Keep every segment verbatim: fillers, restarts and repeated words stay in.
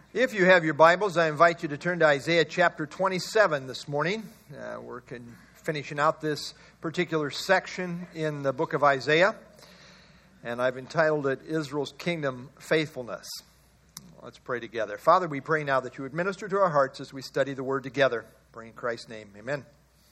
If you have your Bibles, I invite you to turn to Isaiah chapter twenty-seven this morning. Uh, we're con- finishing out this particular section in the book of Isaiah, and I've entitled it, Israel's Kingdom Faithfulness. Let's pray together. Father, we pray now that you would minister to our hearts as we study the Word together. Pray in Christ's name. Amen.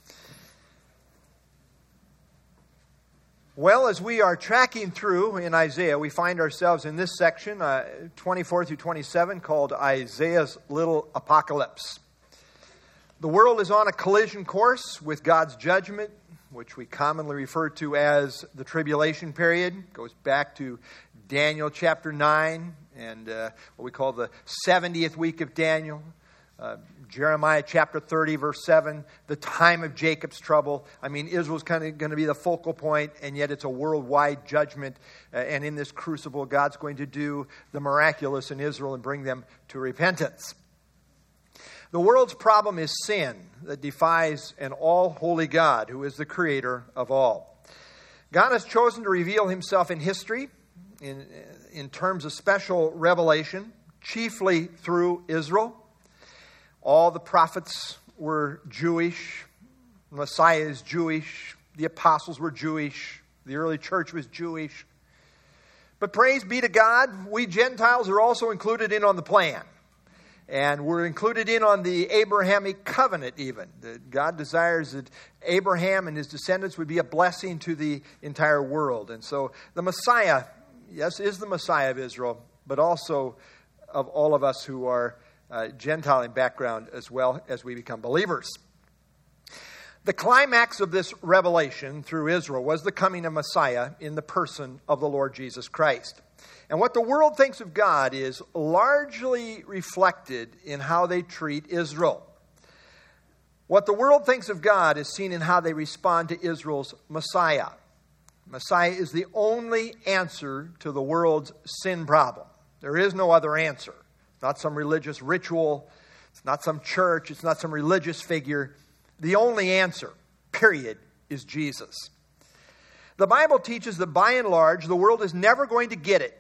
Well, as we are tracking through in Isaiah, we find ourselves in this section, uh, twenty-four through twenty-seven, called Isaiah's Little Apocalypse. The world is on a collision course with God's judgment, which we commonly refer to as the tribulation period. It goes back to Daniel chapter nine and uh, what we call the seventieth week of Daniel. Uh, Jeremiah chapter thirty, verse seven, the time of Jacob's trouble. I mean, Israel's kind of going to be the focal point, and yet it's a worldwide judgment. Uh, and in this crucible, God's going to do the miraculous in Israel and bring them to repentance. The world's problem is sin that defies an all-holy God who is the creator of all. God has chosen to reveal himself in history in, in terms of special revelation, chiefly through Israel. All the prophets were Jewish. Messiah is Jewish. The apostles were Jewish. The early church was Jewish. But praise be to God, we Gentiles are also included in on the plan. And we're included in on the Abrahamic covenant even. That God desires that Abraham and his descendants would be a blessing to the entire world. And so the Messiah, yes, is the Messiah of Israel, but also of all of us who are Uh, Gentile in background as well as we become believers. The climax of this revelation through Israel was the coming of Messiah in the person of the Lord Jesus Christ. And what the world thinks of God is largely reflected in how they treat Israel. What the world thinks of God is seen in how they respond to Israel's Messiah. Messiah is the only answer to the world's sin problem. There is no other answer. Not some religious ritual. It's not some church. It's not some religious figure. The only answer, period, is Jesus. The Bible teaches that by and large, the world is never going to get it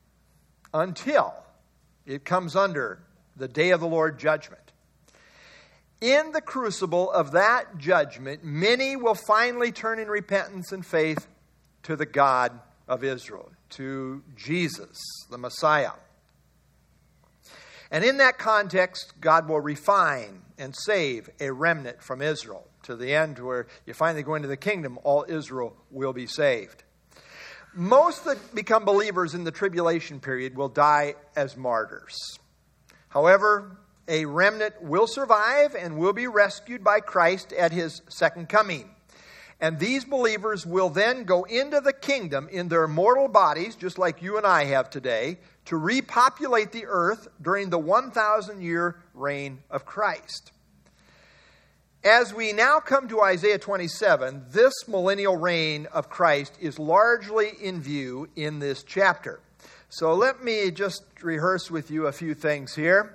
until it comes under the day of the Lord judgment. In the crucible of that judgment, many will finally turn in repentance and faith to the God of Israel, to Jesus, the Messiah. And in that context, God will refine and save a remnant from Israel to the end where you finally go into the kingdom, all Israel will be saved. Most that become believers in the tribulation period will die as martyrs. However, a remnant will survive and will be rescued by Christ at his second coming. And these believers will then go into the kingdom in their mortal bodies, just like you and I have today, to repopulate the earth during the one thousand year reign of Christ. As we now come to Isaiah twenty-seven, this millennial reign of Christ is largely in view in this chapter. So let me just rehearse with you a few things here.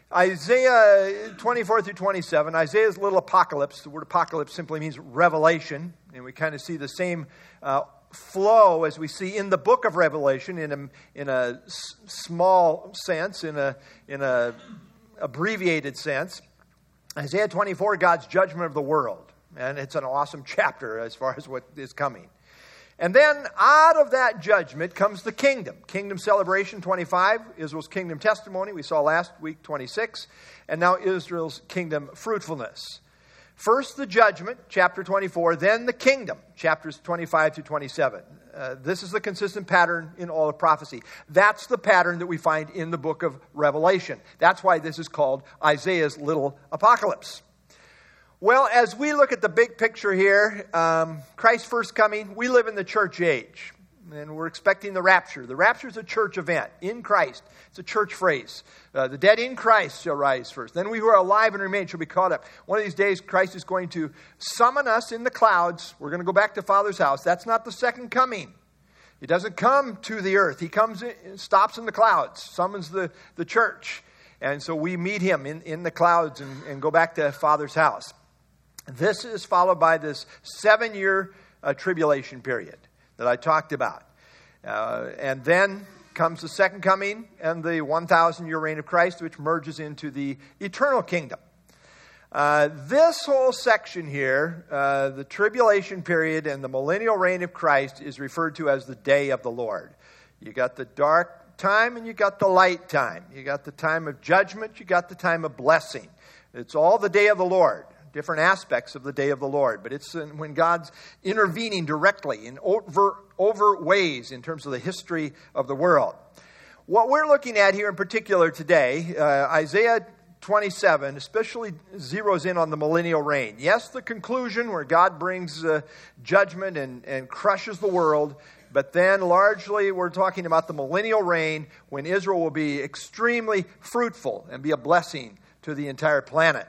Isaiah twenty-four through twenty-seven, Isaiah's little apocalypse. The word apocalypse simply means revelation. And we kind of see the same uh, flow as we see in the book of Revelation in a, in a s- small sense, in a, in a abbreviated sense. Isaiah twenty-four, God's judgment of the world. And it's an awesome chapter as far as what is coming. And then out of that judgment comes the kingdom. Kingdom celebration, twenty-five. Israel's kingdom testimony, we saw last week, twenty-six. And now Israel's kingdom fruitfulness. First the judgment, chapter twenty-four. Then the kingdom, chapters twenty-five to twenty-seven. Uh, this is the consistent pattern in all of prophecy. That's the pattern that we find in the book of Revelation. That's why this is called Isaiah's little apocalypse. Well, as we look at the big picture here, um, Christ's first coming, we live in the church age. And we're expecting the rapture. The rapture is a church event in Christ. It's a church phrase. Uh, the dead in Christ shall rise first. Then we who are alive and remain shall be caught up. One of these days, Christ is going to summon us in the clouds. We're going to go back to Father's house. That's not the second coming. He doesn't come to the earth. He comes, in, stops in the clouds, summons the, the church. And so we meet him in, in the clouds and, and go back to Father's house. This is followed by this seven-year uh, tribulation period that I talked about. Uh, and then comes the second coming and the one thousand year reign of Christ, which merges into the eternal kingdom. Uh, this whole section here, uh, the tribulation period and the millennial reign of Christ, is referred to as the day of the Lord. You got the dark time and you got the light time. You got the time of judgment, you got the time of blessing. It's all the day of the Lord. Different aspects of the day of the Lord. But it's when God's intervening directly in over, over ways in terms of the history of the world. What we're looking at here in particular today, uh, Isaiah twenty-seven, especially zeroes in on the millennial reign. Yes, the conclusion where God brings uh, judgment and, and crushes the world. But then largely we're talking about the millennial reign when Israel will be extremely fruitful and be a blessing to the entire planet.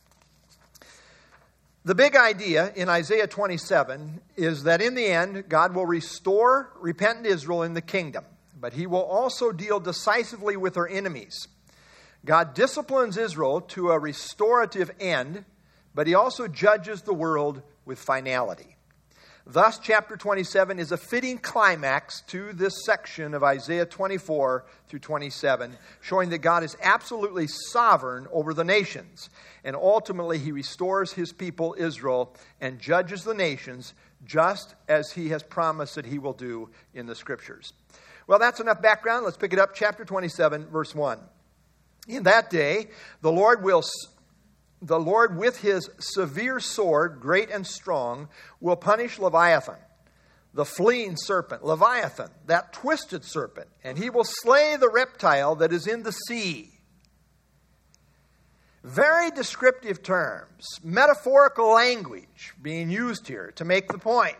The big idea in Isaiah twenty-seven is that in the end, God will restore repentant Israel in the kingdom, but he will also deal decisively with her enemies. God disciplines Israel to a restorative end, but he also judges the world with finality. Thus, chapter twenty-seven is a fitting climax to this section of Isaiah twenty-four through twenty-seven, showing that God is absolutely sovereign over the nations. And ultimately, he restores his people, Israel, and judges the nations just as he has promised that he will do in the Scriptures. Well, that's enough background. Let's pick it up. Chapter twenty-seven, verse one. In that day, the Lord will... The Lord with his severe sword, great and strong, will punish Leviathan, the fleeing serpent, Leviathan, that twisted serpent, and he will slay the reptile that is in the sea. Very descriptive terms, metaphorical language being used here to make the point.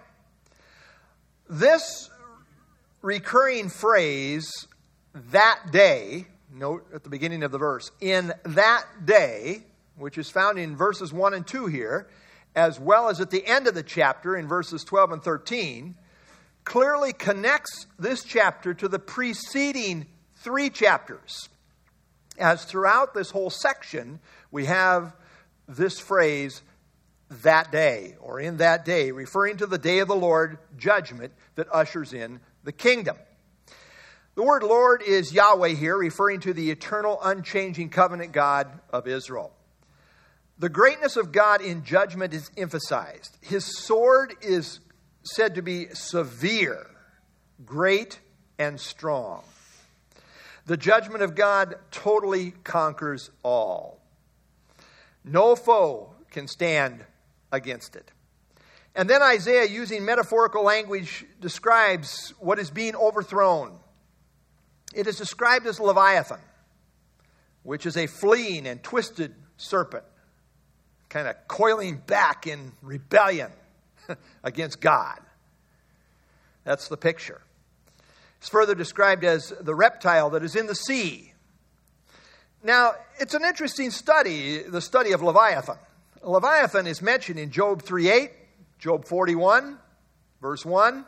This recurring phrase, that day, note at the beginning of the verse, in that day, which is found in verses one and two here, as well as at the end of the chapter in verses twelve and thirteen, clearly connects this chapter to the preceding three chapters. As throughout this whole section, we have this phrase, that day, or in that day, referring to the day of the Lord, judgment that ushers in the kingdom. The word Lord is Yahweh here, referring to the eternal, unchanging covenant God of Israel. The greatness of God in judgment is emphasized. His sword is said to be severe, great, and strong. The judgment of God totally conquers all. No foe can stand against it. And then Isaiah, using metaphorical language, describes what is being overthrown. It is described as Leviathan, which is a fleeing and twisted serpent, kind of coiling back in rebellion against God. That's the picture. It's further described as the reptile that is in the sea. Now, it's an interesting study, the study of Leviathan. Leviathan is mentioned in Job three eight, Job forty-one, verse one,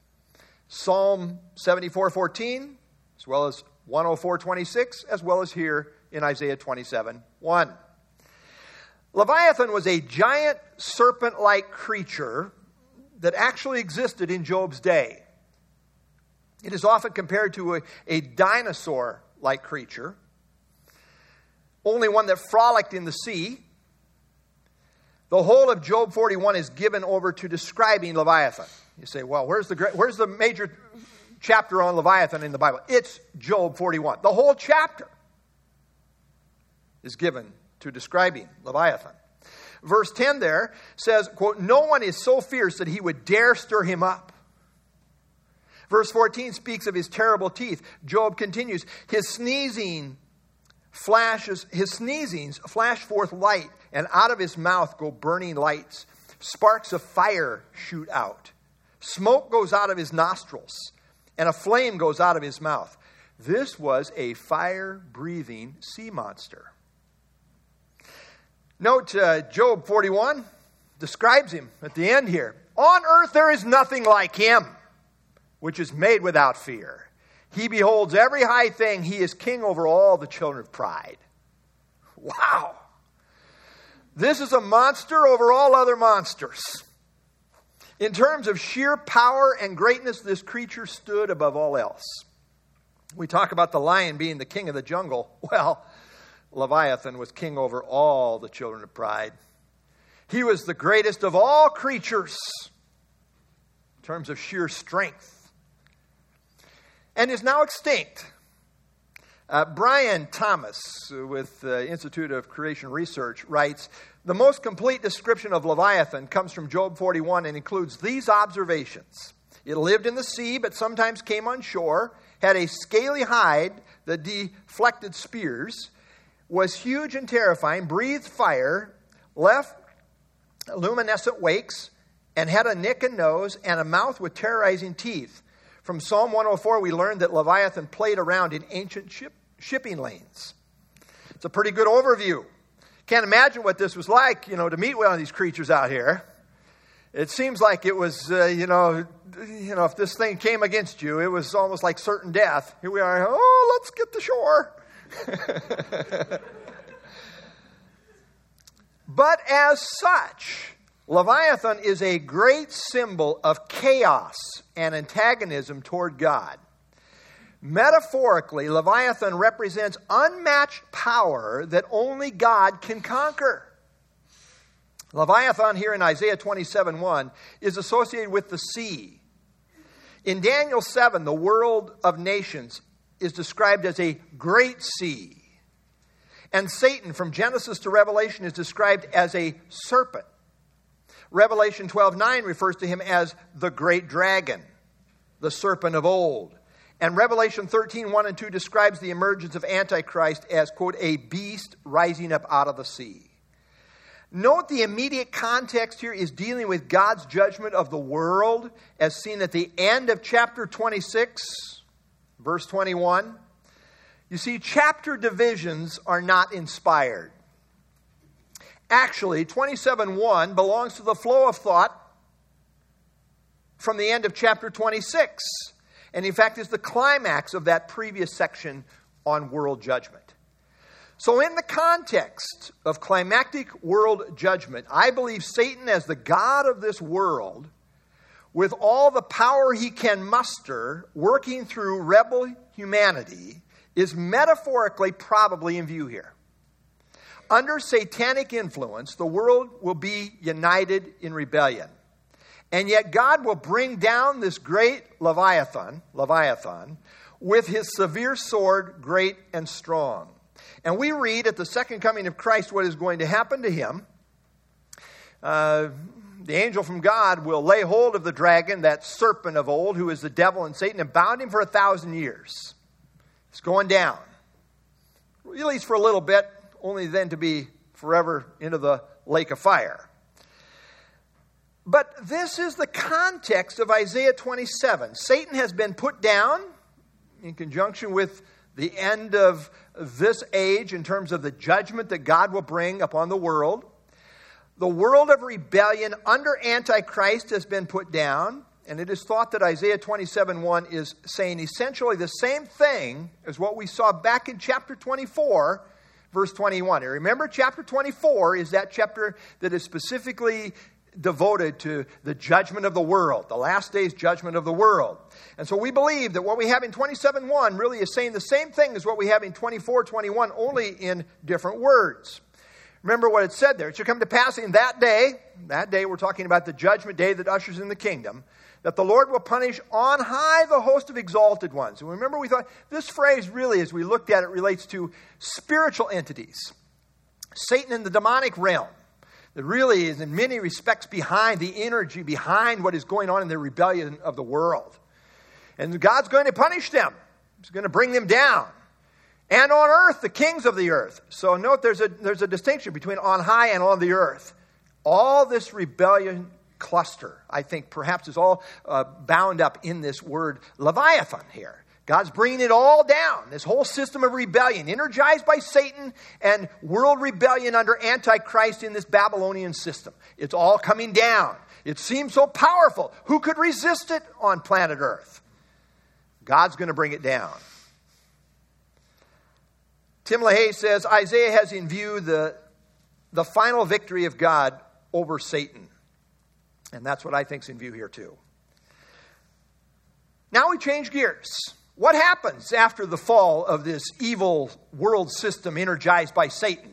Psalm seventy-four fourteen, as well as one oh four twenty-six, as well as here in Isaiah twenty-seven one. Leviathan was a giant serpent-like creature that actually existed in Job's day. It is often compared to a, a dinosaur-like creature, only one that frolicked in the sea. The whole of Job forty-one is given over to describing Leviathan. You say, well, where's the where's the major chapter on Leviathan in the Bible? It's Job forty-one. The whole chapter is given to describing Leviathan. Verse ten there says, quote, no one is so fierce that he would dare stir him up. Verse fourteen speaks of his terrible teeth. Job continues, his sneezing flashes, his sneezings flash forth light, and out of his mouth go burning lights. Sparks of fire shoot out. Smoke goes out of his nostrils, and a flame goes out of his mouth. This was a fire-breathing sea monster. Note uh, Job forty-one describes him at the end here. On earth there is nothing like him, which is made without fear. He beholds every high thing. He is king over all the children of pride. Wow. This is a monster over all other monsters. In terms of sheer power and greatness, this creature stood above all else. We talk about the lion being the king of the jungle. Well, Leviathan was king over all the children of pride. He was the greatest of all creatures in terms of sheer strength, and is now extinct. Uh, Brian Thomas with the Institute of Creation Research writes, the most complete description of Leviathan comes from Job forty-one and includes these observations. It lived in the sea, but sometimes came on shore, had a scaly hide that deflected spears, was huge and terrifying, breathed fire, left luminescent wakes, and had a neck and nose and a mouth with terrorizing teeth. From Psalm one oh four, we learned that Leviathan played around in ancient ship, shipping lanes. It's a pretty good overview. Can't imagine what this was like, you know, to meet one of these creatures out here. It seems like it was, uh, you know, you know, if this thing came against you, it was almost like certain death. Here we are. Oh, let's get to shore. But as such, Leviathan is a great symbol of chaos and antagonism toward God. Metaphorically, Leviathan represents unmatched power that only God can conquer. Leviathan here in Isaiah twenty-seven one is associated with the sea. In Daniel seven, the world of nations is described as a great sea. And Satan, from Genesis to Revelation, is described as a serpent. Revelation twelve nine refers to him as the great dragon, the serpent of old. And Revelation thirteen one and two describes the emergence of Antichrist as, quote, a beast rising up out of the sea. Note the immediate context here is dealing with God's judgment of the world as seen at the end of chapter twenty-six, verse twenty-one. You see, chapter divisions are not inspired. Actually, twenty-seven one belongs to the flow of thought from the end of chapter twenty-six. And in fact, is the climax of that previous section on world judgment. So in the context of climactic world judgment, I believe Satan as the God of this world, with all the power he can muster, working through rebel humanity, is metaphorically probably in view here. Under satanic influence, the world will be united in rebellion. And yet God will bring down this great Leviathan, Leviathan, with his severe sword, great and strong. And we read at the second coming of Christ what is going to happen to him. Uh, the angel from God will lay hold of the dragon, that serpent of old, who is the devil and Satan, and bound him for a thousand years. It's going down. At least for a little bit, only then to be forever into the lake of fire. But this is the context of Isaiah twenty-seven. Satan has been put down in conjunction with the end of this age in terms of the judgment that God will bring upon the world. The world of rebellion under Antichrist has been put down, and it is thought that Isaiah twenty-seven one is saying essentially the same thing as what we saw back in chapter twenty-four, verse twenty-one. And remember, chapter twenty-four is that chapter that is specifically devoted to the judgment of the world, the last day's judgment of the world. And so we believe that what we have in twenty-seven one really is saying the same thing as what we have in twenty-four twenty-one, only in different words. Remember what it said there. It shall come to pass in that day, that day we're talking about the judgment day that ushers in the kingdom, that the Lord will punish on high the host of exalted ones. And remember, we thought this phrase really, as we looked at it, relates to spiritual entities. Satan in the demonic realm. That really is in many respects behind the energy, behind what is going on in the rebellion of the world. And God's going to punish them. He's going to bring them down. And on earth, the kings of the earth. So note there's a, there's a distinction between on high and on the earth. All this rebellion cluster, I think perhaps is all uh, bound up in this word Leviathan here. God's bringing it all down. This whole system of rebellion, energized by Satan and world rebellion under Antichrist in this Babylonian system. It's all coming down. It seems so powerful. Who could resist it on planet Earth? God's going to bring it down. Tim LaHaye says, Isaiah has in view the, the final victory of God over Satan. And that's what I think is in view here too. Now we change gears. what happens after the fall of this evil world system energized by Satan?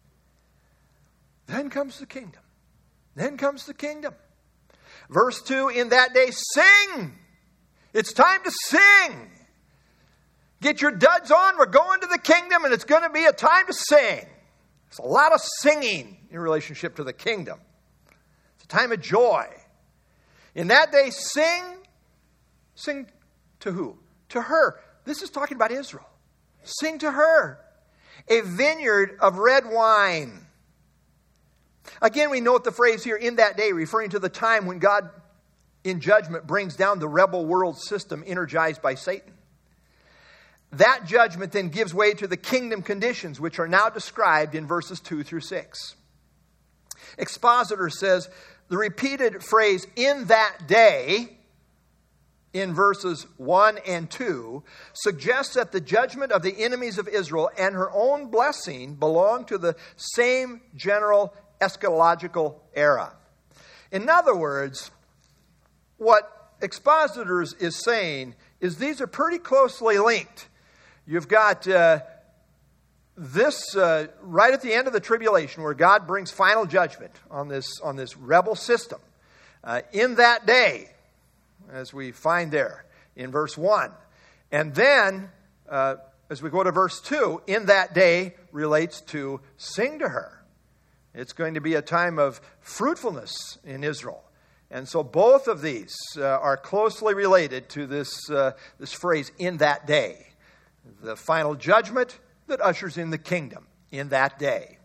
Then comes the kingdom. Then comes the kingdom. Verse two, in that day, sing. It's time to sing. Get your duds on. We're going to the kingdom, and it's going to be a time to sing. There's a lot of singing in relationship to the kingdom. It's a time of joy. In that day, sing. Sing to who? To her. This is talking about Israel. Sing to her. A vineyard of red wine. Again, we note the phrase here, in that day, referring to the time when God, in judgment, brings down the rebel world system energized by Satan. That judgment then gives way to the kingdom conditions, which are now described in verses two through six. Expositor says, the repeated phrase, in that day, in verses one and two, suggests that the judgment of the enemies of Israel and her own blessing belong to the same general eschatological era. In other words, what Expositors is saying is these are pretty closely linked. You've got uh, this uh, right at the end of the tribulation where God brings final judgment on this, on this rebel system. Uh, in that day, as we find there in verse one. And then, uh, as we go to verse two, in that day relates to sing to her. It's going to be a time of fruitfulness in Israel. And so both of these uh, are closely related to this, uh, this phrase, in that day. The final judgment that ushers in the kingdom in that day.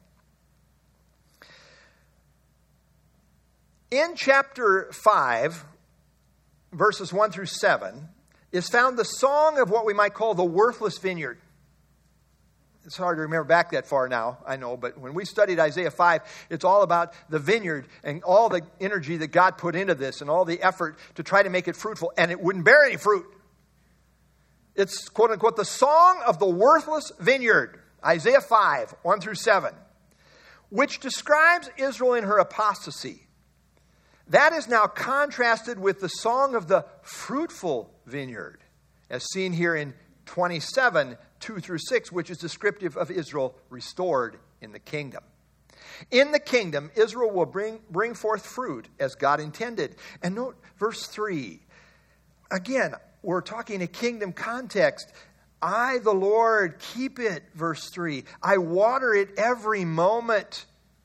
In chapter five, verses one through seven, is found the song of what we might call the worthless vineyard. It's hard to remember back that far now, I know, but when we studied Isaiah five, it's all about the vineyard and all the energy that God put into this and all the effort to try to make it fruitful, and it wouldn't bear any fruit. It's, quote unquote, the song of the worthless vineyard, Isaiah five, one through seven, which describes Israel in her apostasy. That is now contrasted with the song of the fruitful vineyard, as seen here in twenty-seven, two through six, which is descriptive of Israel restored in the kingdom. In the kingdom, Israel will bring, bring forth fruit as God intended. And note verse three. Again, we're talking a kingdom context. I, the Lord, keep it, verse three. I water it every moment.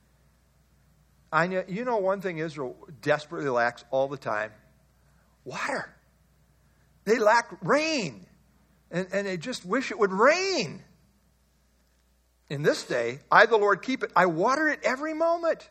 I know, you know one thing Israel desperately lacks all the time? Water. They lack rain. And, and they just wish it would rain. In this day, I, the Lord, keep it. I water it every moment.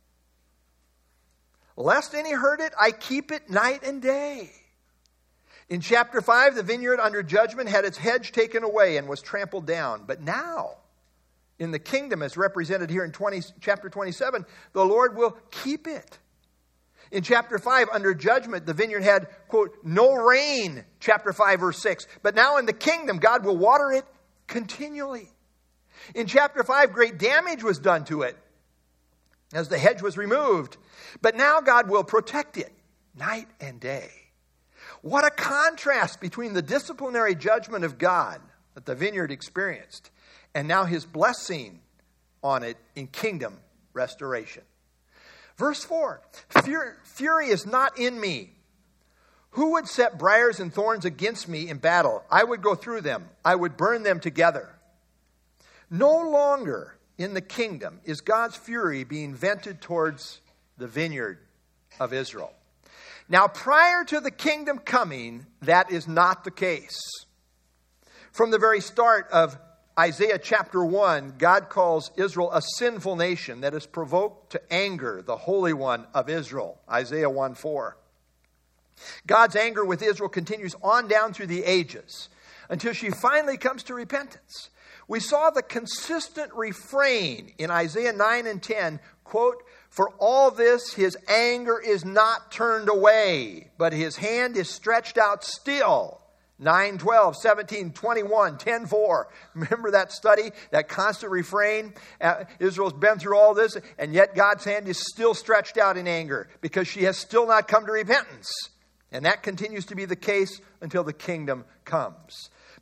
Lest any hurt it, I keep it night and day. In chapter five, the vineyard under judgment had its hedge taken away and was trampled down. But now, in the kingdom, as represented here in twenty, chapter twenty-seven, the Lord will keep it. In chapter five, under judgment, the vineyard had, quote, no rain, chapter five, verse six. But now in the kingdom, God will water it continually. In chapter five, great damage was done to it as the hedge was removed. But now God will protect it night and day. What a contrast between the disciplinary judgment of God that the vineyard experienced and now his blessing on it in kingdom restoration. Verse four, Fury, fury is not in me. Who would set briars and thorns against me in battle? I would go through them. I would burn them together. No longer in the kingdom is God's fury being vented towards the vineyard of Israel. Now, prior to the kingdom coming, that is not the case. From the very start of Isaiah chapter one, God calls Israel a sinful nation that is provoked to anger the Holy One of Israel. Isaiah one four. God's anger with Israel continues on down through the ages until she finally comes to repentance. We saw the consistent refrain in Isaiah nine and ten, quote, for all this his anger is not turned away, but his hand is stretched out still. nine, twelve, seventeen, twenty-one, ten, four. Remember that study, that constant refrain? Uh, Israel's been through all this, and yet God's hand is still stretched out in anger because she has still not come to repentance. And that continues to be the case until the kingdom comes.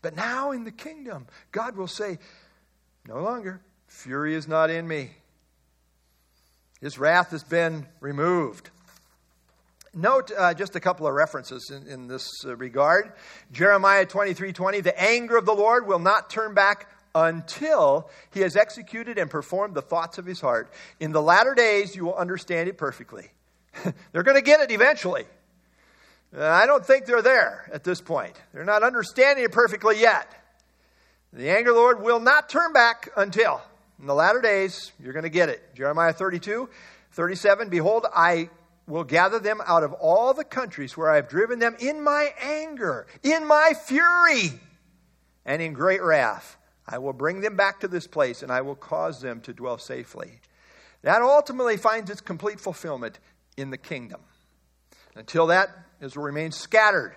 But now in the kingdom, God will say, no longer, fury is not in me. His wrath has been removed. Note uh, just a couple of references in, in this uh, regard. Jeremiah twenty-three twenty, the anger of the Lord will not turn back until he has executed and performed the thoughts of his heart. In the latter days, you will understand it perfectly. They're going to get it eventually. Uh, I don't think they're there at this point. They're not understanding it perfectly yet. The anger of the Lord will not turn back until. In the latter days, you're going to get it. Jeremiah thirty-two thirty-seven, behold, I will gather them out of all the countries where I have driven them in my anger, in my fury, and in great wrath. I will bring them back to this place, and I will cause them to dwell safely. That ultimately finds its complete fulfillment in the kingdom. Until that, Israel remains scattered.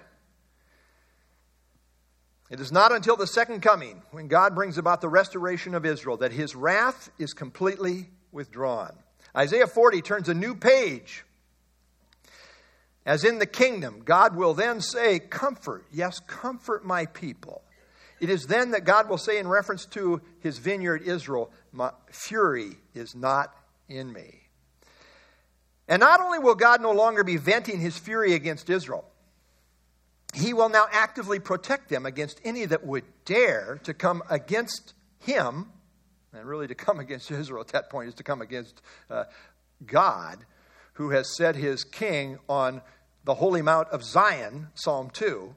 It is not until the second coming, when God brings about the restoration of Israel, that his wrath is completely withdrawn. Isaiah forty turns a new page. As in the kingdom, God will then say, comfort, yes, comfort my people. It is then that God will say in reference to his vineyard Israel, my fury is not in me. And not only will God no longer be venting his fury against Israel, he will now actively protect them against any that would dare to come against him. And really to come against Israel at that point is to come against uh, God, who has set his king on the holy mount of Zion, Psalm two.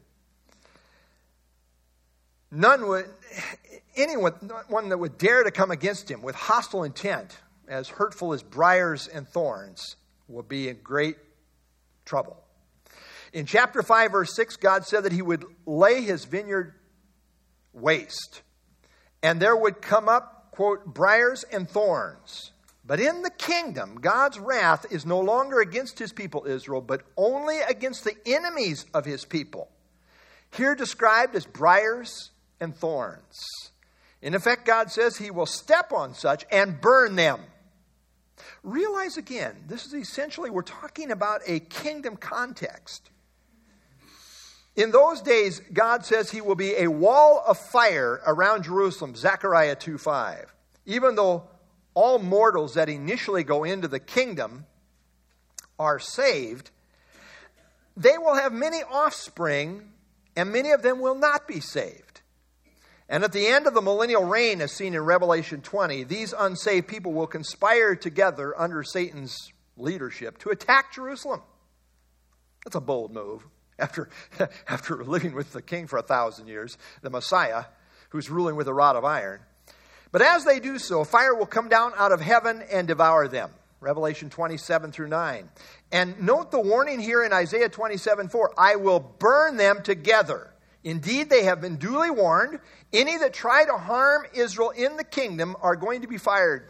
None would, anyone one that would dare to come against him with hostile intent, as hurtful as briars and thorns, will be in great trouble. In chapter five, verse six, God said that he would lay his vineyard waste, and there would come up, quote, briars and thorns. But in the kingdom, God's wrath is no longer against his people Israel, but only against the enemies of his people, here described as briars and thorns. In effect, God says he will step on such and burn them. Realize again, this is essentially, we're talking about a kingdom context. In those days, God says he will be a wall of fire around Jerusalem, Zechariah two five. Even though all mortals that initially go into the kingdom are saved, they will have many offspring, and many of them will not be saved. And at the end of the millennial reign, as seen in Revelation twenty, these unsaved people will conspire together under Satan's leadership to attack Jerusalem. That's a bold move. After, after living with the king for a thousand years, the Messiah, who's ruling with a rod of iron. But as they do so, fire will come down out of heaven and devour them. Revelation twenty-seven through nine. And note the warning here in Isaiah twenty-seven four. I will burn them together. Indeed, they have been duly warned. Any that try to harm Israel in the kingdom are going to be fired.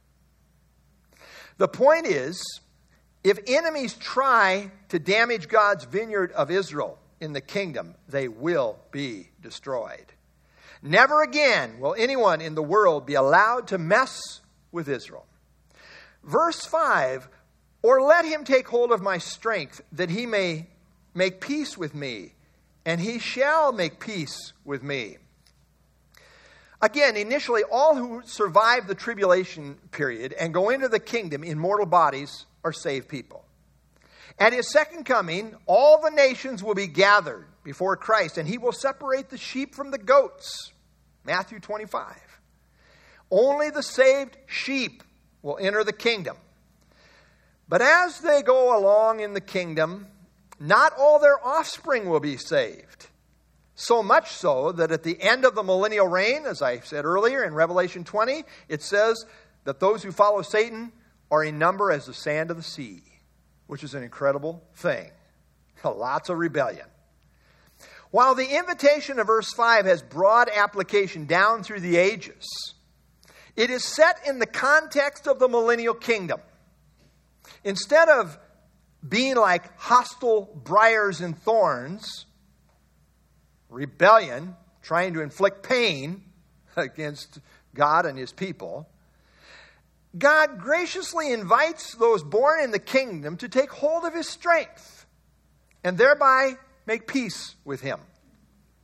The point is, if enemies try to damage God's vineyard of Israel in the kingdom, they will be destroyed. Never again will anyone in the world be allowed to mess with Israel. Verse five, or let him take hold of my strength, that he may make peace with me, and he shall make peace with me. Again, initially, all who survive the tribulation period and go into the kingdom in mortal bodies are saved people. At his second coming, all the nations will be gathered before Christ, and he will separate the sheep from the goats. Matthew twenty-five. Only the saved sheep will enter the kingdom. But as they go along in the kingdom, not all their offspring will be saved. So much so that at the end of the millennial reign, as I said earlier in Revelation twenty, it says that those who follow Satan are in number as the sand of the sea, which is an incredible thing. Lots of rebellion. While the invitation of verse five has broad application down through the ages, it is set in the context of the millennial kingdom. Instead of being like hostile briars and thorns, rebellion, trying to inflict pain against God and his people, God graciously invites those born in the kingdom to take hold of his strength and thereby make peace with him.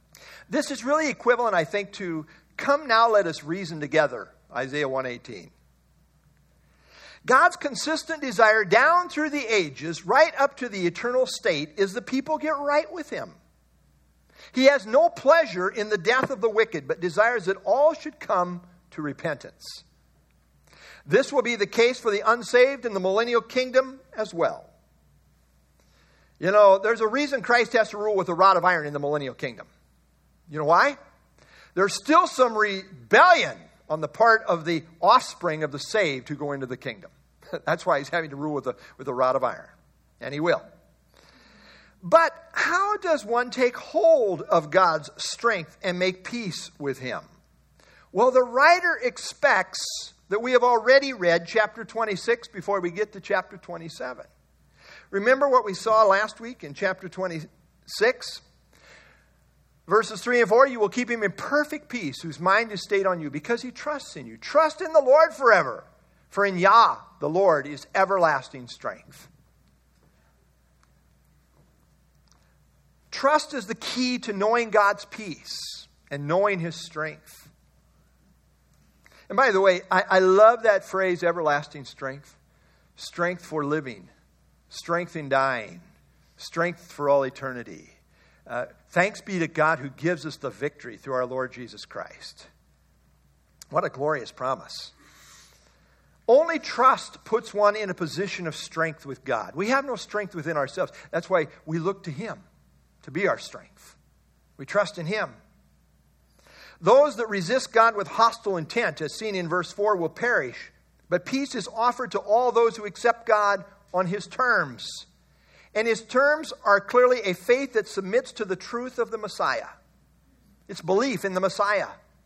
This is really equivalent, I think, to "Come now, let us reason together," Isaiah one eighteen. God's consistent desire down through the ages, right up to the eternal state, is the people get right with him. He has no pleasure in the death of the wicked, but desires that all should come to repentance. This will be the case for the unsaved in the millennial kingdom as well. You know, there's a reason Christ has to rule with a rod of iron in the millennial kingdom. You know why? There's still some rebellion on the part of the offspring of the saved who go into the kingdom. That's why he's having to rule with a, with a rod of iron. And he will. But how does one take hold of God's strength and make peace with him? Well, the writer expects that we have already read chapter twenty-six before we get to chapter twenty-seven. Remember what we saw last week in chapter twenty-six? Verses three and four, "You will keep him in perfect peace, whose mind is stayed on you, because he trusts in you. Trust in the Lord forever, for in Yah, the Lord, is everlasting strength." Trust is the key to knowing God's peace and knowing his strength. And by the way, I, I love that phrase, everlasting strength. Strength for living, strength in dying, strength for all eternity. Uh, thanks be to God who gives us the victory through our Lord Jesus Christ. What a glorious promise. Only trust puts one in a position of strength with God. We have no strength within ourselves. That's why we look to him to be our strength. We trust in him. Those that resist God with hostile intent, as seen in verse four, will perish. But peace is offered to all those who accept God on his terms. And his terms are clearly a faith that submits to the truth of the Messiah. It's belief in the Messiah.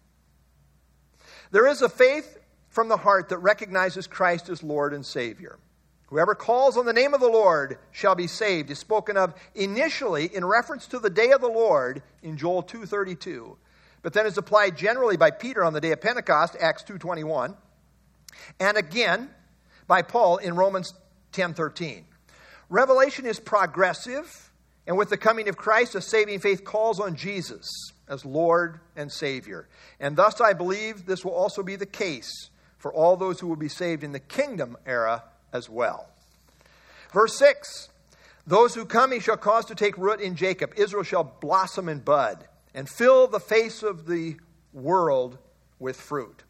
There is a faith from the heart that recognizes Christ as Lord and Savior. Whoever calls on the name of the Lord shall be saved is spoken of initially in reference to the day of the Lord in Joel two thirty-two. But then is applied generally by Peter on the day of Pentecost, Acts two twenty-one. And again by Paul in Romans ten thirteen. Revelation is progressive, and with the coming of Christ, a saving faith calls on Jesus as Lord and Savior. And thus I believe this will also be the case for all those who will be saved in the kingdom era as well. Verse six, "Those who come he shall cause to take root in Jacob. Israel shall blossom and bud, and fill the face of the world with fruit."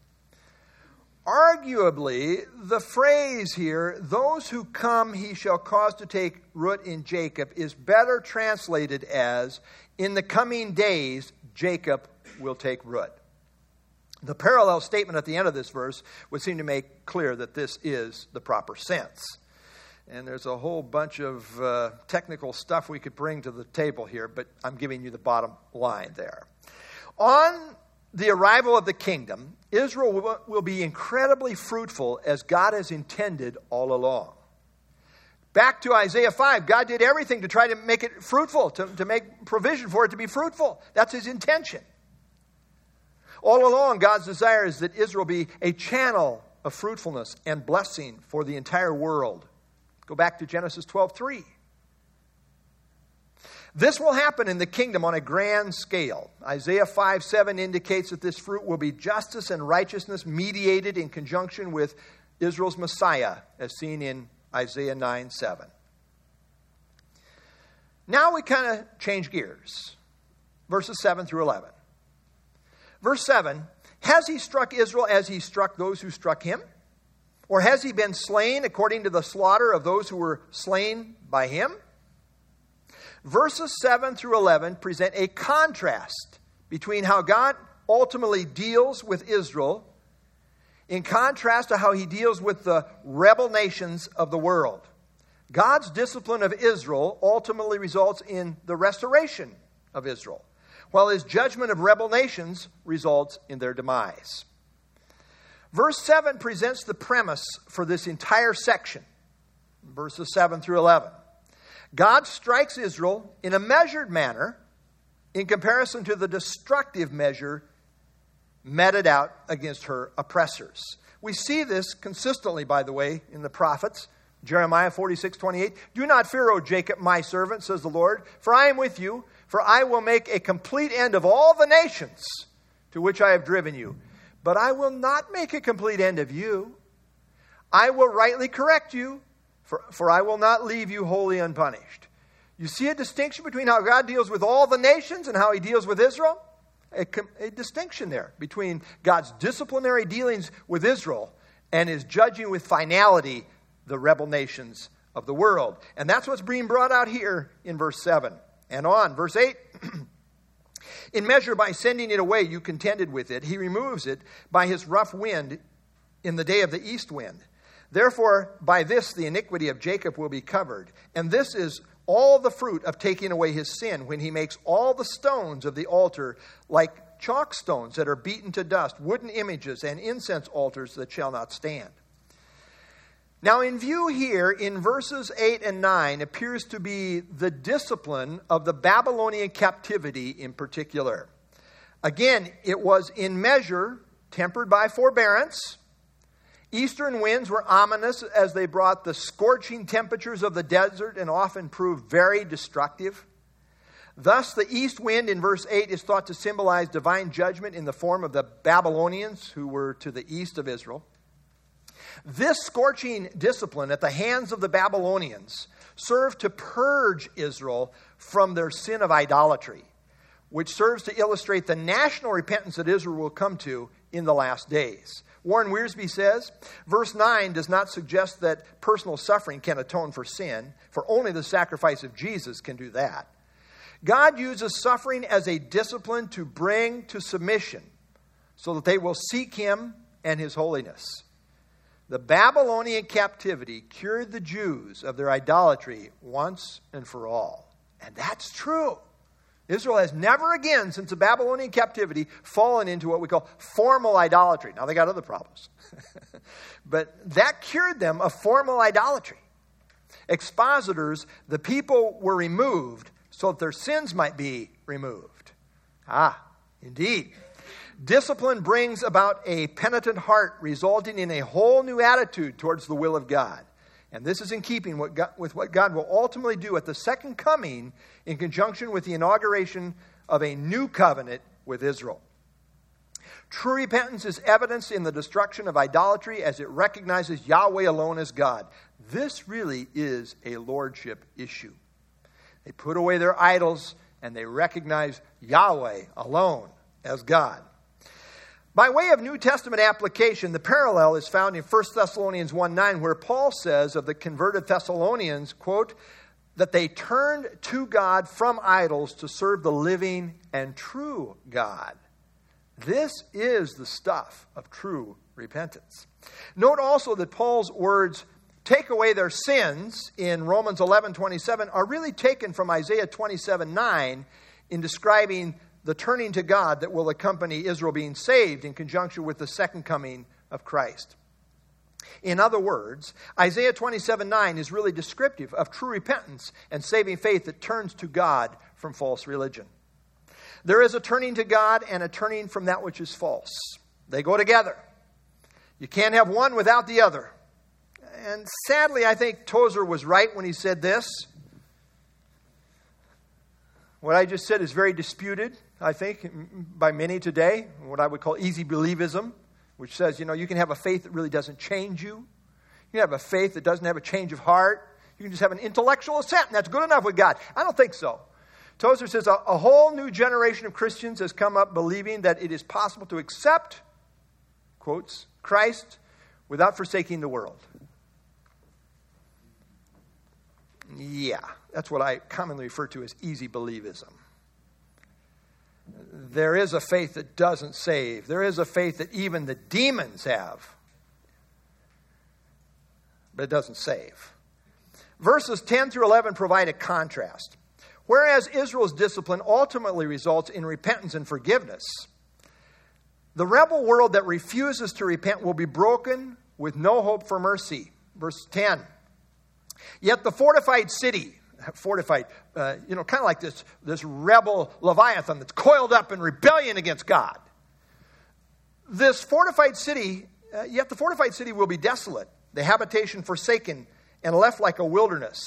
Arguably, the phrase here, "those who come he shall cause to take root in Jacob," is better translated as, "in the coming days Jacob will take root." The parallel statement at the end of this verse would seem to make clear that this is the proper sense. And there's a whole bunch of uh, technical stuff we could bring to the table here, but I'm giving you the bottom line there. On the arrival of the kingdom, Israel will, will be incredibly fruitful as God has intended all along. Back to Isaiah five, God did everything to try to make it fruitful, to, to make provision for it to be fruitful. That's his intention. All along, God's desire is that Israel be a channel of fruitfulness and blessing for the entire world. Go back to Genesis twelve three. This will happen in the kingdom on a grand scale. Isaiah five seven indicates that this fruit will be justice and righteousness mediated in conjunction with Israel's Messiah, as seen in Isaiah nine seven. Now we kind of change gears. Verses seven through eleven. Verse seven, "Has he struck Israel as he struck those who struck him? Or has he been slain according to the slaughter of those who were slain by him?" Verses seven through eleven present a contrast between how God ultimately deals with Israel in contrast to how he deals with the rebel nations of the world. God's discipline of Israel ultimately results in the restoration of Israel, while his judgment of rebel nations results in their demise. Verse seven presents the premise for this entire section, verses seven through eleven. God strikes Israel in a measured manner in comparison to the destructive measure meted out against her oppressors. We see this consistently, by the way, in the prophets. Jeremiah forty-six twenty-eight, "Do not fear, O Jacob, my servant, says the Lord, for I am with you. For I will make a complete end of all the nations to which I have driven you. But I will not make a complete end of you. I will rightly correct you, for, for I will not leave you wholly unpunished. You see a distinction between how God deals with all the nations and how he deals with Israel? A, a distinction there between God's disciplinary dealings with Israel and his judging with finality the rebel nations of the world. And that's what's being brought out here in verse seven. And on, verse eight. In measure by sending it away, you contended with it. He removes it by his rough wind in the day of the east wind. Therefore, by this the iniquity of Jacob will be covered. And this is all the fruit of taking away his sin, when he makes all the stones of the altar like chalk stones that are beaten to dust, wooden images and incense altars that shall not stand. Now, in view here in verses eight and nine appears to be the discipline of the Babylonian captivity in particular. Again, it was in measure tempered by forbearance. Eastern winds were ominous as they brought the scorching temperatures of the desert and often proved very destructive. Thus, the east wind in verse eight is thought to symbolize divine judgment in the form of the Babylonians who were to the east of Israel. This scorching discipline at the hands of the Babylonians served to purge Israel from their sin of idolatry, which serves to illustrate the national repentance that Israel will come to in the last days. Warren Wiersbe says, verse nine does not suggest that personal suffering can atone for sin, for only the sacrifice of Jesus can do that. God uses suffering as a discipline to bring to submission so that they will seek him and his holiness. The Babylonian captivity cured the Jews of their idolatry once and for all. And that's true. Israel has never again, since the Babylonian captivity, fallen into what we call formal idolatry. Now, they got other problems. But that cured them of formal idolatry. Expositors, the people were removed so that their sins might be removed. Ah, indeed. Discipline brings about a penitent heart, resulting in a whole new attitude towards the will of God. And this is in keeping with, God, with what God will ultimately do at the second coming in conjunction with the inauguration of a new covenant with Israel. True repentance is evidenced in the destruction of idolatry as it recognizes Yahweh alone as God. This really is a lordship issue. They put away their idols and they recognize Yahweh alone as God. By way of New Testament application, the parallel is found in First Thessalonians one nine, where Paul says of the converted Thessalonians, quote, that they turned to God from idols to serve the living and true God. This is the stuff of true repentance. Note also that Paul's words, take away their sins, in Romans eleven twenty-seven, are really taken from Isaiah twenty-seven nine in describing the turning to God that will accompany Israel being saved in conjunction with the second coming of Christ. In other words, Isaiah twenty-seven nine is really descriptive of true repentance and saving faith that turns to God from false religion. There is a turning to God and a turning from that which is false. They go together. You can't have one without the other. And sadly, I think Tozer was right when he said this. What I just said is very disputed, I think, by many today. What I would call easy believism, which says, you know, you can have a faith that really doesn't change you. You can have a faith that doesn't have a change of heart. You can just have an intellectual assent, and that's good enough with God. I don't think so. Tozer says a, a whole new generation of Christians has come up believing that it is possible to accept, quotes, Christ without forsaking the world. Yeah, that's what I commonly refer to as easy believism. There is a faith that doesn't save. There is a faith that even the demons have, but it doesn't save. Verses ten through eleven provide a contrast. Whereas Israel's discipline ultimately results in repentance and forgiveness, the rebel world that refuses to repent will be broken with no hope for mercy. Verse ten. Yet the fortified city, fortified, uh, you know, kind of like this, this rebel Leviathan that's coiled up in rebellion against God. This fortified city, uh, yet the fortified city will be desolate, the habitation forsaken and left like a wilderness.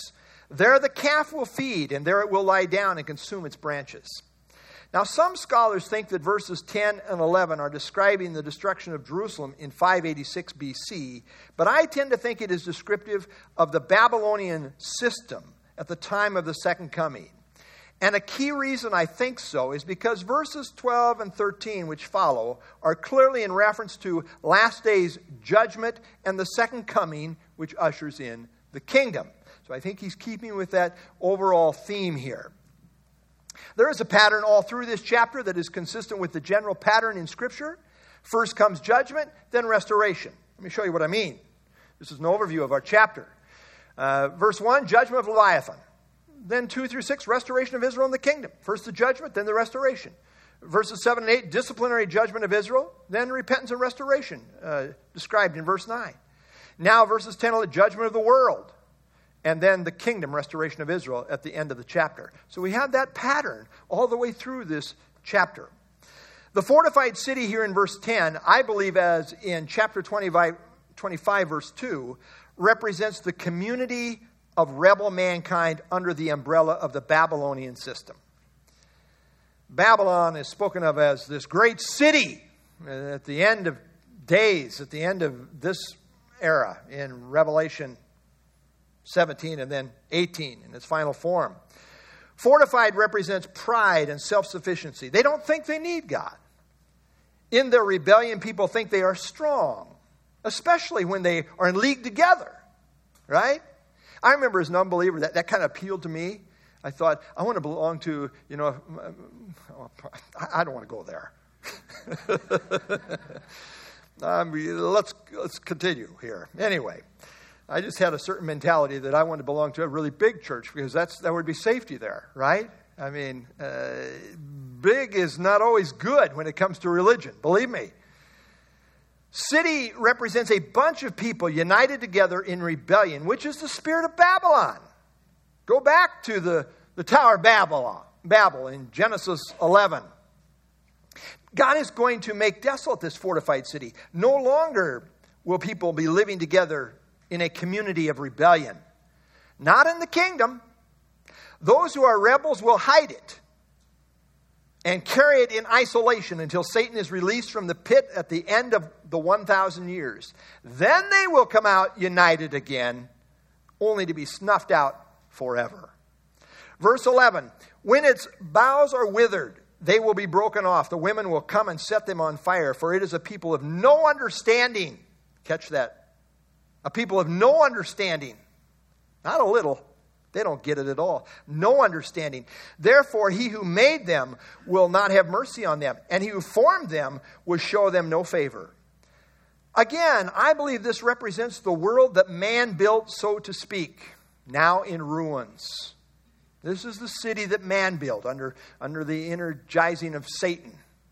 There the calf will feed, and there it will lie down and consume its branches. Now, some scholars think that verses ten and eleven are describing the destruction of Jerusalem in five eighty-six B C, but I tend to think it is descriptive of the Babylonian system at the time of the second coming. And a key reason I think so is because verses twelve and thirteen, which follow, are clearly in reference to last day's judgment and the second coming, which ushers in the kingdom. So I think he's keeping with that overall theme here. There is a pattern all through this chapter that is consistent with the general pattern in Scripture. First comes judgment, then restoration. Let me show you what I mean. This is an overview of our chapter. Uh, verse one, judgment of Leviathan. Then two through six, restoration of Israel and the kingdom. First the judgment, then the restoration. Verses seven and eight, disciplinary judgment of Israel, then repentance and restoration, uh, described in verse nine. Now verses ten, judgment of the world. And then the kingdom, restoration of Israel at the end of the chapter. So we have that pattern all the way through this chapter. The fortified city here in verse ten, I believe as in chapter twenty-five, twenty-five verse two, represents the community of rebel mankind under the umbrella of the Babylonian system. Babylon is spoken of as this great city at the end of days, at the end of this era in Revelation seventeen and then eighteen in its final form. Fortified represents pride and self-sufficiency. They don't think they need God. In their rebellion, people think they are strong, especially when they are in league together, right? I remember as an unbeliever, that, that kind of appealed to me. I thought, I want to belong to, you know, I don't want to go there. I mean, let's, let's continue here. Anyway, I just had a certain mentality that I wanted to belong to a really big church because that's that would be safety there, right? I mean, uh, big is not always good when it comes to religion, believe me. City represents a bunch of people united together in rebellion, which is the spirit of Babylon. Go back to the, the Tower of Babylon, Babel in Genesis eleven. God is going to make desolate this fortified city. No longer will people be living together in a community of rebellion. Not in the kingdom. Those who are rebels will hide it and carry it in isolation until Satan is released from the pit at the end of the one thousand years. Then they will come out united again, only to be snuffed out forever. Verse eleven, when its boughs are withered, they will be broken off. The women will come and set them on fire, for it is a people of no understanding. Catch that. A people of no understanding. Not a little. They don't get it at all. No understanding. Therefore, he who made them will not have mercy on them, and he who formed them will show them no favor. Again, I believe this represents the world that man built, so to speak, now in ruins. This is the city that man built under, under the energizing of Satan.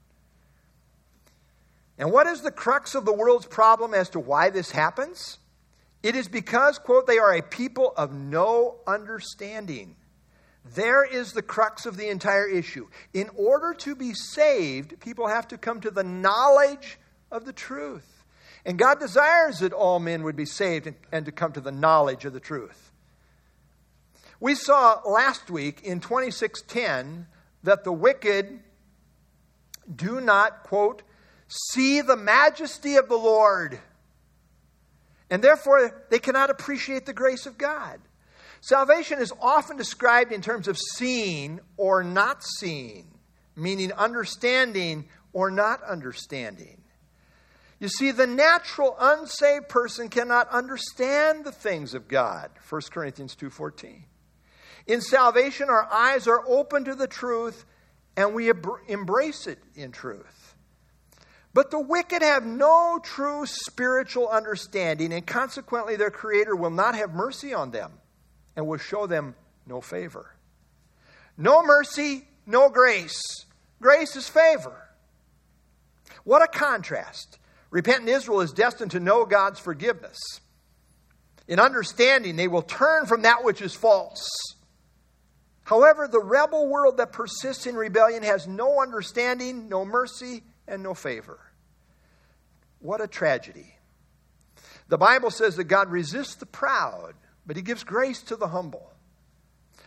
And what is the crux of the world's problem as to why this happens? It is because, quote, they are a people of no understanding. There is the crux of the entire issue. In order to be saved, people have to come to the knowledge of the truth. And God desires that all men would be saved and, and to come to the knowledge of the truth. We saw last week in twenty-six ten that the wicked do not, quote, see the majesty of the Lord. And therefore, they cannot appreciate the grace of God. Salvation is often described in terms of seeing or not seeing, meaning understanding or not understanding. You see, the natural unsaved person cannot understand the things of God. First Corinthians two fourteen. In salvation, our eyes are open to the truth, and we embrace it in truth. But the wicked have no true spiritual understanding, and consequently their Creator will not have mercy on them and will show them no favor. No mercy, no grace. Grace is favor. What a contrast. Repentant Israel is destined to know God's forgiveness. In understanding, they will turn from that which is false. However, the rebel world that persists in rebellion has no understanding, no mercy, and no favor. What a tragedy. The Bible says that God resists the proud, but he gives grace to the humble.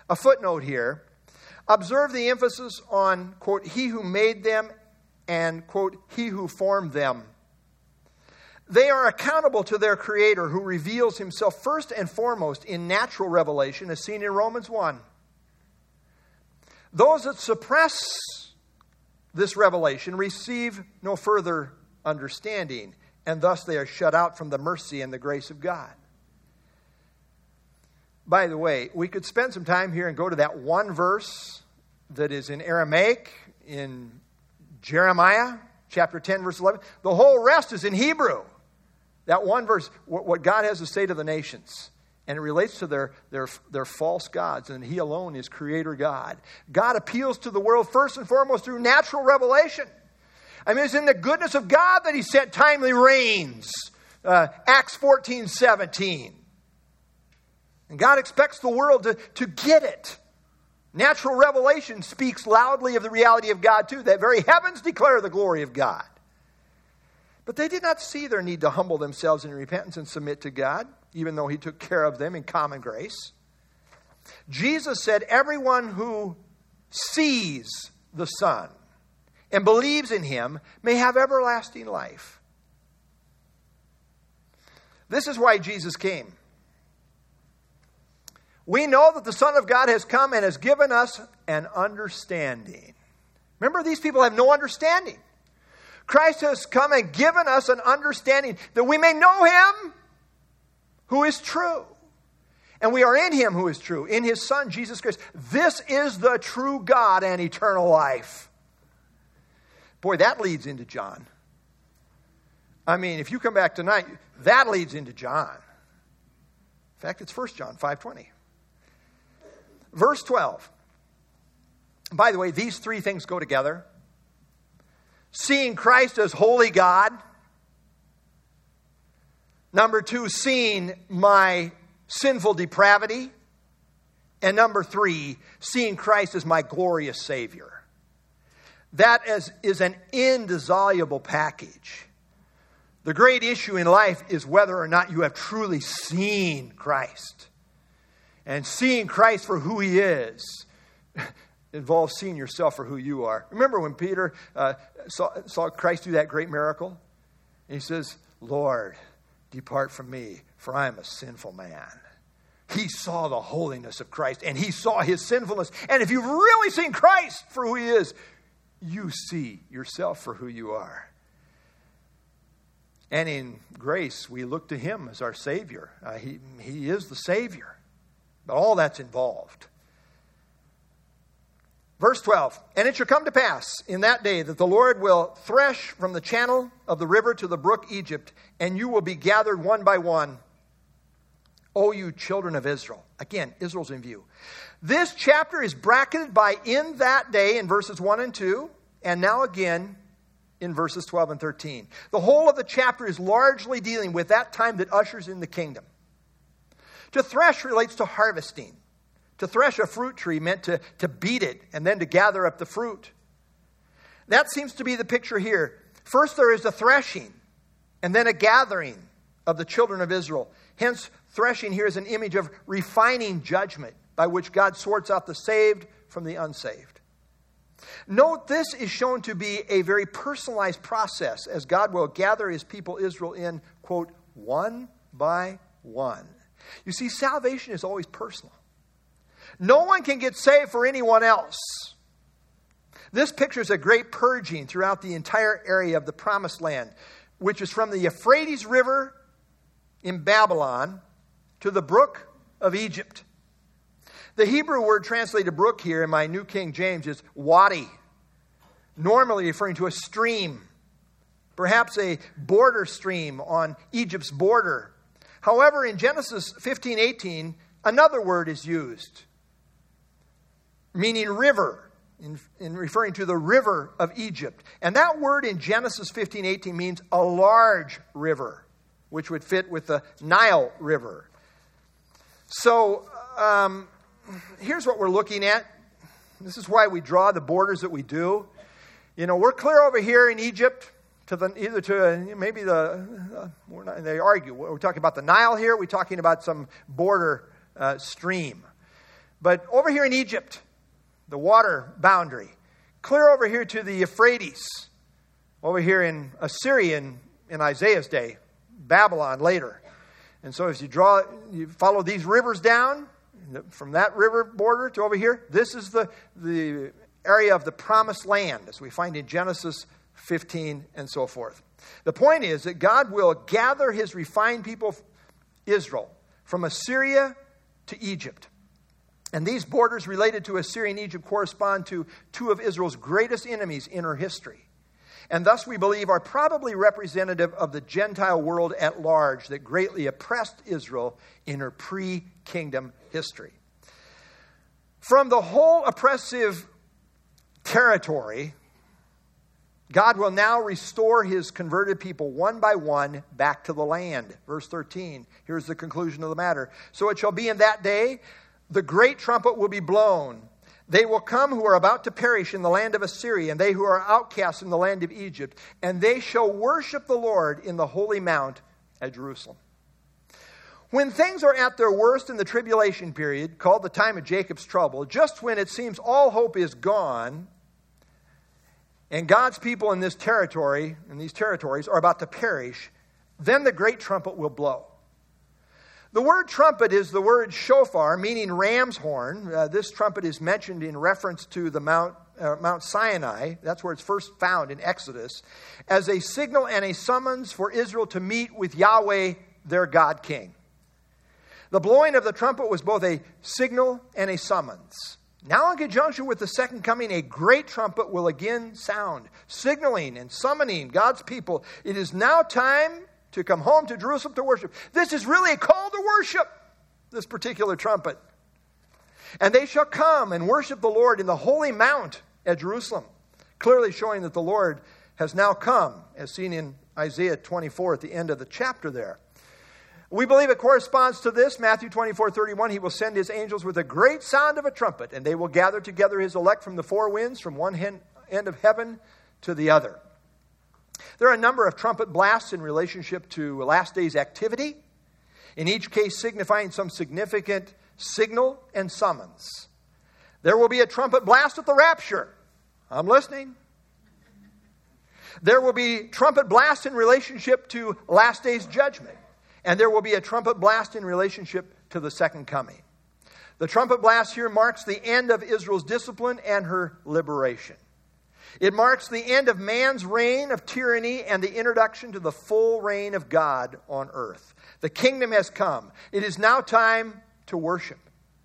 A footnote here. Observe the emphasis on, quote, he who made them and, quote, he who formed them. They are accountable to their Creator, who reveals himself first and foremost in natural revelation, as seen in Romans one. Those that suppress this revelation receive no further understanding, and thus they are shut out from the mercy and the grace of God. By the way, we could spend some time here and go to that one verse that is in Aramaic, in Jeremiah, chapter ten, verse eleven. The whole rest is in Hebrew. That one verse, what God has to say to the nations. And it relates to their, their, their false gods. And he alone is Creator God. God appeals to the world first and foremost through natural revelation. I mean, it's in the goodness of God that he sent timely rains. Uh, Acts fourteen seventeen. And God expects the world to, to get it. Natural revelation speaks loudly of the reality of God too. That very heavens declare the glory of God. But they did not see their need to humble themselves in repentance and submit to God, even though he took care of them in common grace. Jesus said, everyone who sees the Son and believes in him may have everlasting life. This is why Jesus came. We know that the Son of God has come and has given us an understanding. Remember, these people have no understanding. Christ has come and given us an understanding that we may know him who is true. And we are in him who is true, in his Son, Jesus Christ. This is the true God and eternal life. Boy, that leads into John. I mean, if you come back tonight, that leads into John. In fact, it's First John five twenty. Verse twelve. By the way, these three things go together. Seeing Christ as holy God. Number two, seeing my sinful depravity. And number three, seeing Christ as my glorious Savior. That is, is an indissoluble package. The great issue in life is whether or not you have truly seen Christ. And seeing Christ for who he is involves seeing yourself for who you are. Remember when Peter uh, saw, saw Christ do that great miracle? And he says, Lord, depart from me, for I am a sinful man. He saw the holiness of Christ, and he saw his sinfulness. And if you've really seen Christ for who he is, you see yourself for who you are. And in grace, we look to him as our Savior. Uh, he, he is the Savior. But all that's involved. Verse twelve, and it shall come to pass in that day that the Lord will thresh from the channel of the river to the brook Egypt, and you will be gathered one by one, O you children of Israel. Again, Israel's in view. This chapter is bracketed by in that day in verses one and two, and now again in verses twelve and thirteen. The whole of the chapter is largely dealing with that time that ushers in the kingdom. To thresh relates to harvesting. To thresh a fruit tree meant to, to beat it and then to gather up the fruit. That seems to be the picture here. First there is a threshing and then a gathering of the children of Israel. Hence, threshing here is an image of refining judgment by which God sorts out the saved from the unsaved. Note this is shown to be a very personalized process as God will gather his people Israel in, quote, one by one. You see, salvation is always personal. No one can get saved for anyone else. This pictures a great purging throughout the entire area of the Promised Land, which is from the Euphrates River in Babylon to the brook of Egypt. The Hebrew word translated brook here in my New King James is wadi, normally referring to a stream, perhaps a border stream on Egypt's border. However, in Genesis fifteen eighteen, another word is used, meaning river, in, in referring to the river of Egypt. And that word in Genesis fifteen eighteen means a large river, which would fit with the Nile River. So, um, here's what we're looking at. This is why we draw the borders that we do. You know, we're clear over here in Egypt, to the either to maybe the, uh, we're not, they argue. We're talking about the Nile here. We're talking about some border uh, stream. But over here in Egypt, the water boundary, clear over here to the Euphrates, over here in Assyria in, in Isaiah's day, Babylon later. And so as you draw, you follow these rivers down, from that river border to over here, this is the, the area of the promised land, as we find in Genesis fifteen and so forth. The point is that God will gather his refined people, Israel, from Assyria to Egypt. And these borders related to Assyria and Egypt correspond to two of Israel's greatest enemies in her history. And thus we believe are probably representative of the Gentile world at large that greatly oppressed Israel in her pre-kingdom history. From the whole oppressive territory, God will now restore his converted people one by one back to the land. Verse thirteen, here's the conclusion of the matter. So it shall be in that day, the great trumpet will be blown. They will come who are about to perish in the land of Assyria, and they who are outcasts in the land of Egypt, and they shall worship the Lord in the holy mount at Jerusalem. When things are at their worst in the tribulation period, called the time of Jacob's trouble, just when it seems all hope is gone, and God's people in this territory, in these territories, are about to perish, then the great trumpet will blow. The word trumpet is the word shofar, meaning ram's horn. Uh, this trumpet is mentioned in reference to the Mount, uh, Mount Sinai. That's where it's first found in Exodus, as a signal and a summons for Israel to meet with Yahweh, their God King. The blowing of the trumpet was both a signal and a summons. Now in conjunction with the second coming, a great trumpet will again sound, signaling and summoning God's people. It is now time to come home to Jerusalem to worship. This is really a call to worship, this particular trumpet. And they shall come and worship the Lord in the holy mount at Jerusalem, clearly showing that the Lord has now come, as seen in Isaiah twenty-four at the end of the chapter there. We believe it corresponds to this, Matthew twenty-four thirty-one. He will send his angels with a great sound of a trumpet, and they will gather together his elect from the four winds, from one end of heaven to the other. There are a number of trumpet blasts in relationship to last day's activity, in each case signifying some significant signal and summons. There will be a trumpet blast at the rapture. I'm listening. There will be trumpet blasts in relationship to last day's judgment. And there will be a trumpet blast in relationship to the second coming. The trumpet blast here marks the end of Israel's discipline and her liberation. It marks the end of man's reign of tyranny and the introduction to the full reign of God on earth. The kingdom has come. It is now time to worship.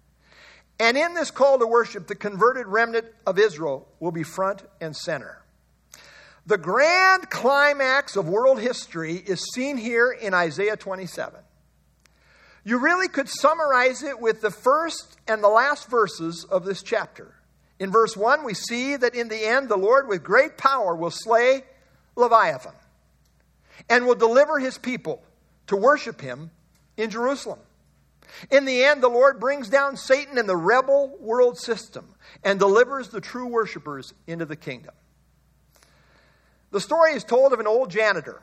And in this call to worship, the converted remnant of Israel will be front and center. The grand climax of world history is seen here in Isaiah twenty-seven. You really could summarize it with the first and the last verses of this chapter. In verse one, we see that in the end, the Lord with great power will slay Leviathan and will deliver his people to worship him in Jerusalem. In the end, the Lord brings down Satan and the rebel world system and delivers the true worshipers into the kingdom. The story is told of an old janitor.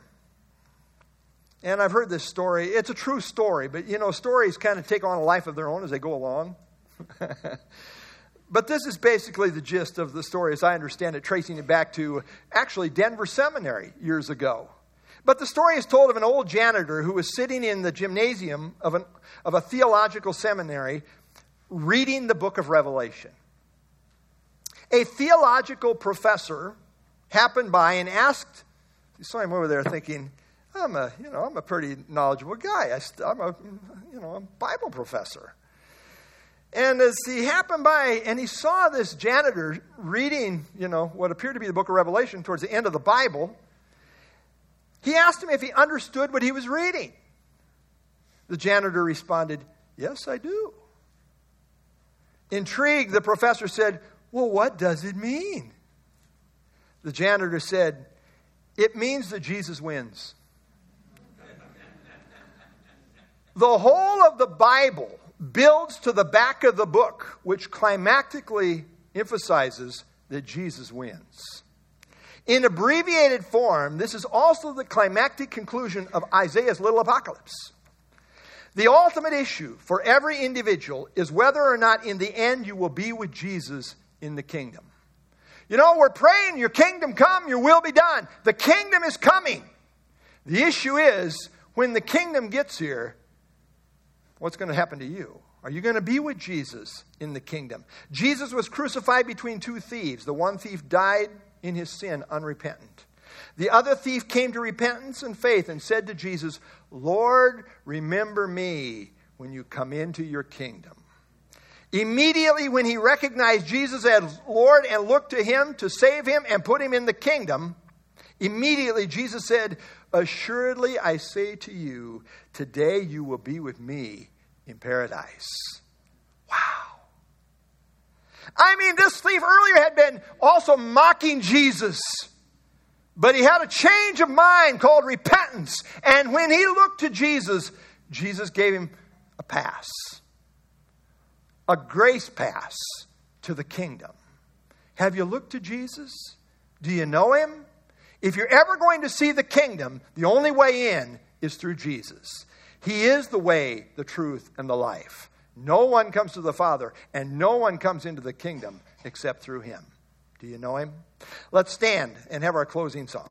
And I've heard this story. It's a true story, but you know, stories kind of take on a life of their own as they go along. But this is basically the gist of the story as I understand it, tracing it back to actually Denver Seminary years ago. But the story is told of an old janitor who was sitting in the gymnasium of, an, of a theological seminary reading the book of Revelation. A theological professor happened by and asked, you saw him over there thinking, I'm a, you know, I'm a pretty knowledgeable guy. I, I'm a, you know, a Bible professor. And as he happened by and he saw this janitor reading, you know, what appeared to be the book of Revelation towards the end of the Bible, he asked him if he understood what he was reading. The janitor responded, yes, I do. Intrigued, the professor said, well, what does it mean? The janitor said, it means that Jesus wins. The whole of the Bible builds to the back of the book, which climactically emphasizes that Jesus wins. In abbreviated form, this is also the climactic conclusion of Isaiah's little apocalypse. The ultimate issue for every individual is whether or not in the end you will be with Jesus in the kingdom. You know, we're praying, your kingdom come, your will be done. The kingdom is coming. The issue is, when the kingdom gets here, what's going to happen to you? Are you going to be with Jesus in the kingdom? Jesus was crucified between two thieves. The one thief died in his sin, unrepentant. The other thief came to repentance and faith and said to Jesus, Lord, remember me when you come into your kingdom. Immediately when he recognized Jesus as Lord and looked to him to save him and put him in the kingdom, immediately Jesus said, assuredly I say to you, today you will be with me in paradise. Wow. I mean, this thief earlier had been also mocking Jesus. But he had a change of mind called repentance. And when he looked to Jesus, Jesus gave him a pass. A grace pass to the kingdom. Have you looked to Jesus? Do you know him? If you're ever going to see the kingdom, the only way in is through Jesus. He is the way, the truth, and the life. No one comes to the Father, and no one comes into the kingdom except through him. Do you know him? Let's stand and have our closing song.